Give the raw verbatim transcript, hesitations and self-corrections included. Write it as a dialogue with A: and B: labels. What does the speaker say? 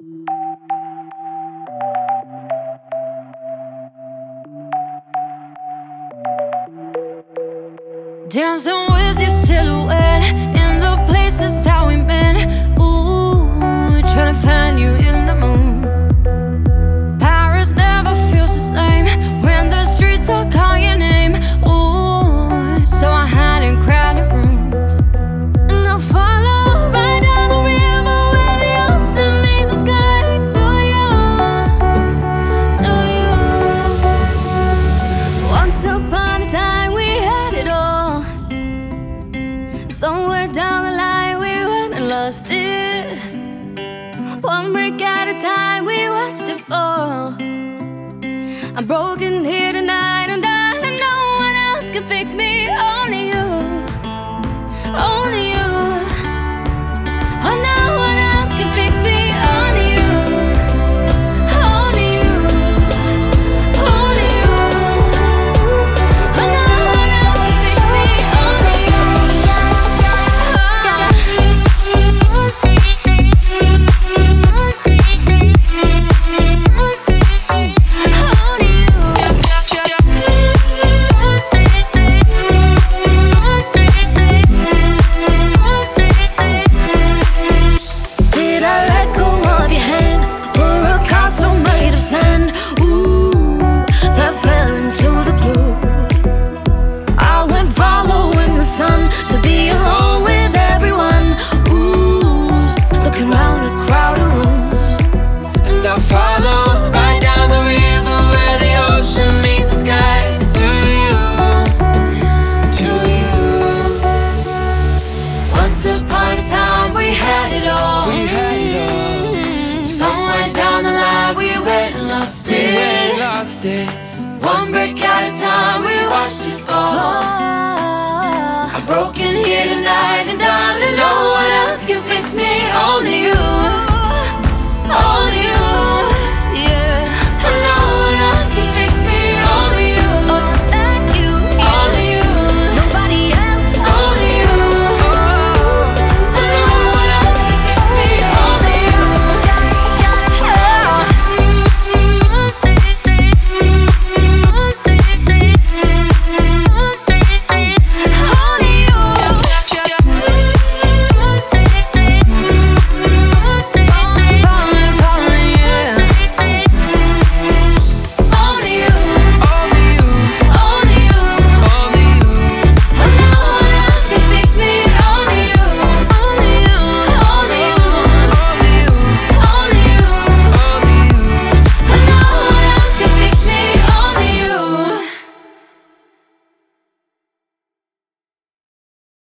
A: Dancing with your silhouette in the places that we met. Ooh, trying to find you in the moon. Paris never feels the same when the streets all call your name. Ooh, so I hide in crowded rooms, and I follow right down the river where the ocean meets the sky. To you, to you. Once upon a time we had it all. Somewhere down the line we went and lost it. One brick at a time we watched it fall. I'm broken here tonight, and darling, no one else can fix me. Only you, only you. Oh, no one else can fix me. Only you, only you, only you. Oh, no one else can fix me. Only you. Did I let go of your hand for a castle made of sand? Ooh, that fell into the blue. I went following the sun to be alone with everyone. Ooh, looking round a crowded room, and I follow right down the river where the ocean meets the sky. To you, to you. Once upon a time we had it all. We had it all. Somewhere down the line we went and lost it. We went and lost it. One brick at a time we watched it fall. I'm broken here tonight, and darling, no one else can fix me. Only you.